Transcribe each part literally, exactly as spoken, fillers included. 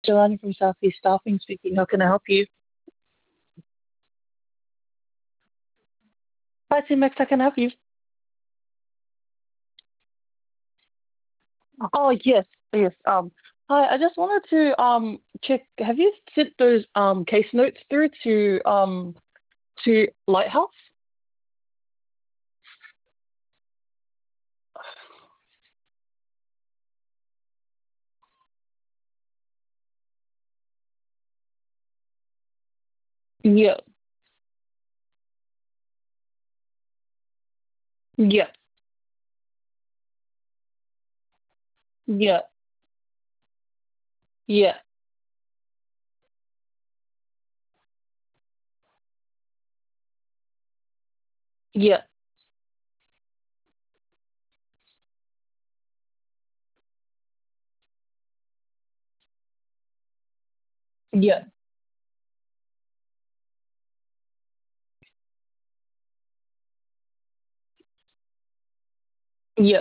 Jelani from Southeast Staffing speaking. How can I help you? Hi, T Max. How can I help you? Oh, yes, yes. Um, hi. I just wanted to um check. Have you sent those um case notes through to um to Lighthouse? Yeah, yeah, yeah, yeah, yeah, yeah, yeah.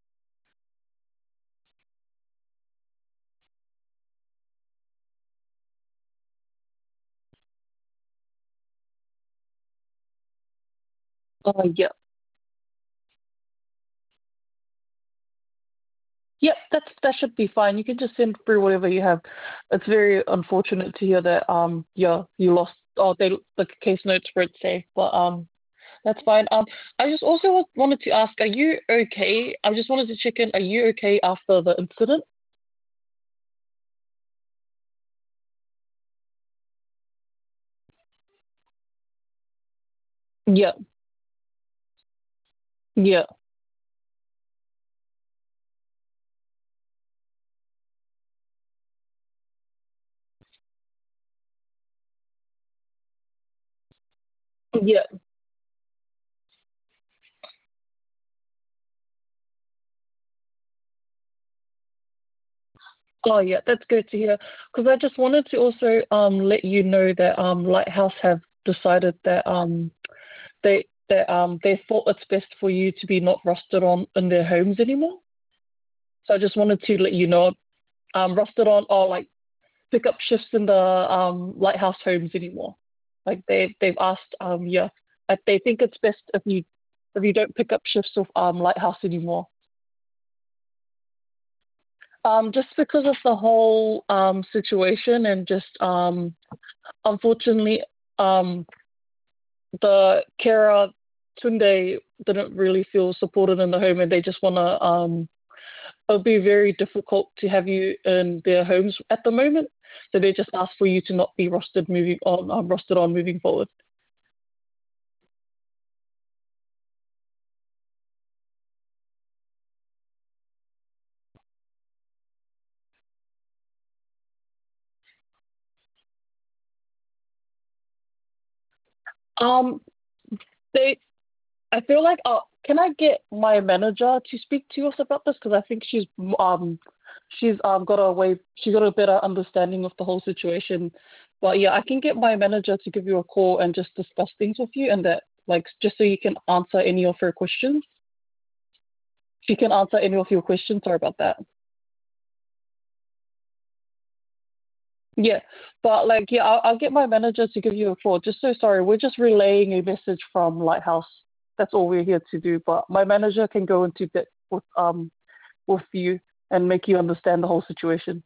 Oh, yeah. Yep, that's that should be fine. You can just send through whatever you have. It's very unfortunate to hear that um yeah you lost oh they the case notes weren't safe, but um that's fine. Um, I just also wa- wanted to ask, are you okay? I just wanted to check in. Are you okay after the incident? Yeah, yeah, yeah. Oh, yeah, that's good to hear. Because I just wanted to also um let you know that um Lighthouse have decided that um they that um they thought it's best for you to be not rusted on in their homes anymore. So I just wanted to let you know um rusted on or like pick up shifts in the um Lighthouse homes anymore. Like they they've asked um yeah, like they think it's best if you if you don't pick up shifts with um Lighthouse anymore. Um just because of the whole um situation and just um unfortunately um the carer Tunde didn't really feel supported in the home and they just wanna um it'll be very difficult to have you in their homes at the moment. So they just ask for you to not be rostered moving on, um, rostered on moving forward. Um, they, I feel like, uh, can I get my manager to speak to us about this? Because I think she's, um, she's um got a way, she got a better understanding of the whole situation. But yeah, I can get my manager to give you a call and just discuss things with you, and that, like, just so you can answer any of her questions. She can answer any of your questions. Sorry about that. Yeah, but like, yeah, I'll, I'll get my manager to give you a call. Just so sorry, we're just relaying a message from Lighthouse. That's all we're here to do. But my manager can go into depth with um with you and make you understand the whole situation.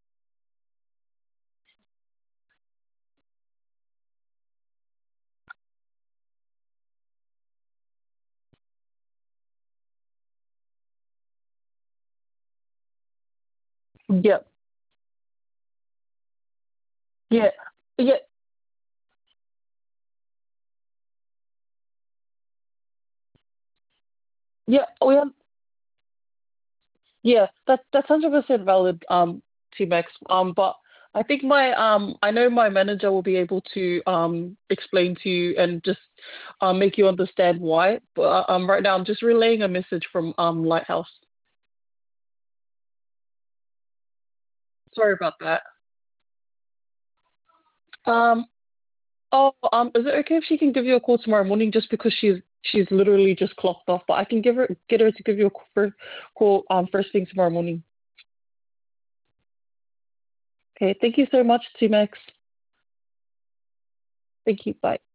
Yeah, yeah, yeah, yeah. We have, yeah. That that's hundred percent valid. Um, T Max. Um, but I think my um I know my manager will be able to um explain to you and just um make you understand why. But uh, um right now I'm just relaying a message from um Lighthouse. Sorry about that. Um, oh, um, is it okay if she can give you a call tomorrow morning just because she's she's literally just clocked off, but I can give her get her to give you a call, call um first thing tomorrow morning. Okay, thank you so much, T-Max. Thank you. Bye.